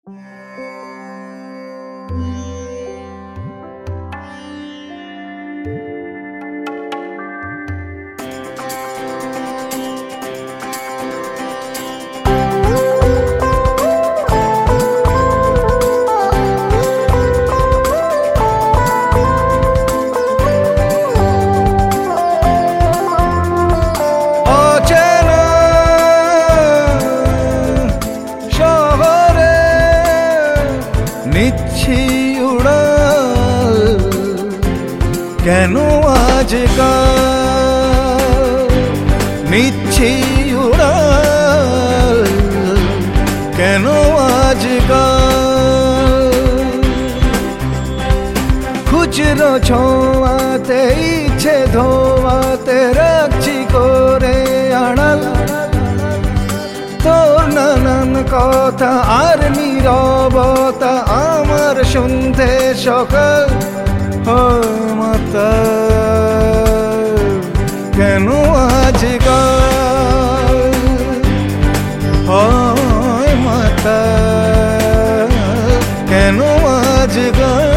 নিচ্ছি উড়াল কেন আজকাল, নিচ্ছি উড়াল কেন আজকাল, খুচরো ছোঁয়াতে ইচ্ছে ধোয়াতে রাখছি করে আড়াল, তোর নানান কথা আর নীরবতা আমার শুনতে সকাল মাতাল কেন আজকাল, হয় মাতাল কেন আজকাল।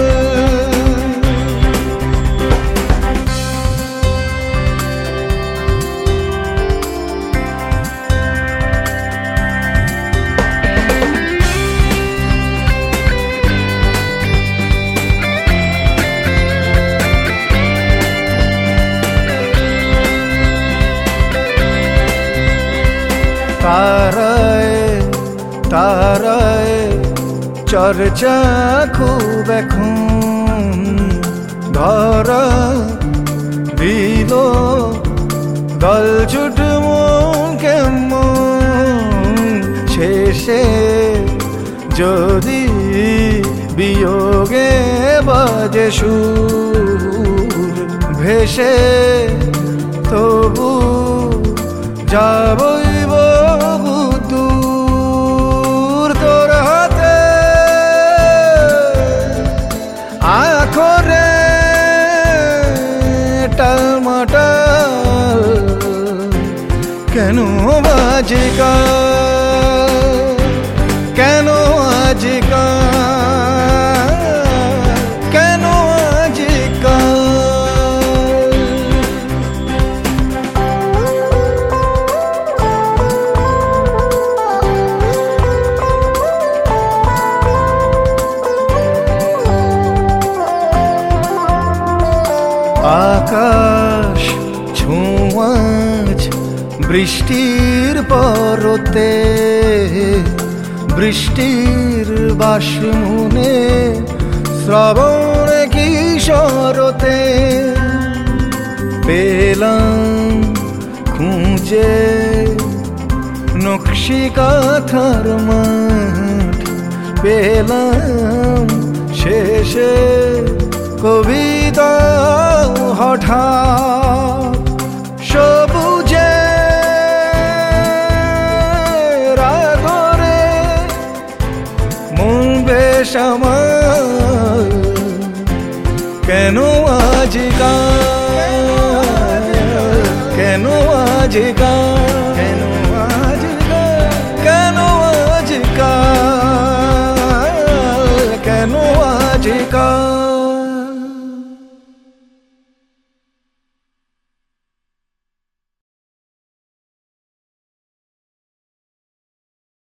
তারায় তারায় চর্চা খুব এখন ধরা দিল দলছুট মন কেমন, শেষে যদি বিয়োগে বাজে সুর ভেসে তবু যাবই দূর তোর হাতে আখরে টালমাটাল কেন আজকাল, কেন আজকাল, কেন আজকাল। আকাশ ছোঁয়াজ বৃষ্টির পরতে, বৃষ্টির বাসমুনে শ্রাবণ কিশোরতে পেলাম খুঁজে নকশি কাঁথার মাঠ, পেলাম শেষে কবিতা হঠাৎ সবুজে রাগরে মন বেশ আমার কেন আজকাল, কেন আজকাল।